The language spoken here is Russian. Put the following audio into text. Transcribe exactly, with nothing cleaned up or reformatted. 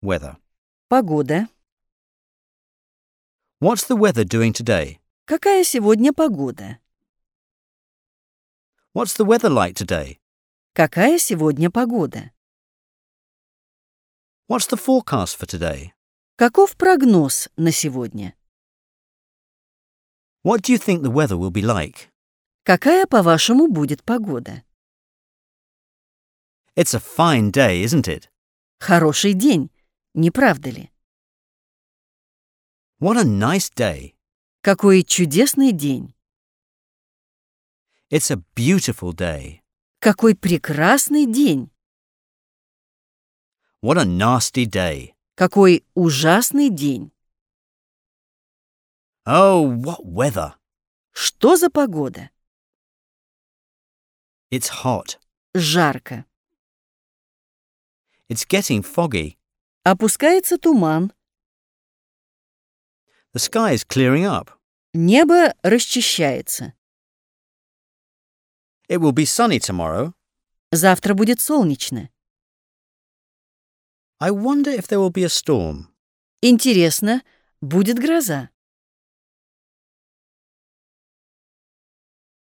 Weather. Погода. What's the weather doing today? Какая сегодня погода? What's the weather like today? Какая сегодня погода? What's the forecast for today? Каков прогноз на сегодня? What do you think the weather will be like? Какая, по-вашему, будет погода? It's a fine day, isn't it? Хороший день, не правда ли? What a nice day. Какой чудесный день! It's a beautiful day. Какой прекрасный день! What a nasty day. Какой ужасный день! Oh, what weather. Что за погода? It's hot. Жарко. It's getting foggy. Опускается туман. The sky is clearing up. Небо расчищается. It will be sunny tomorrow. Завтра будет солнечно. I wonder if there will be a storm. Интересно, будет гроза?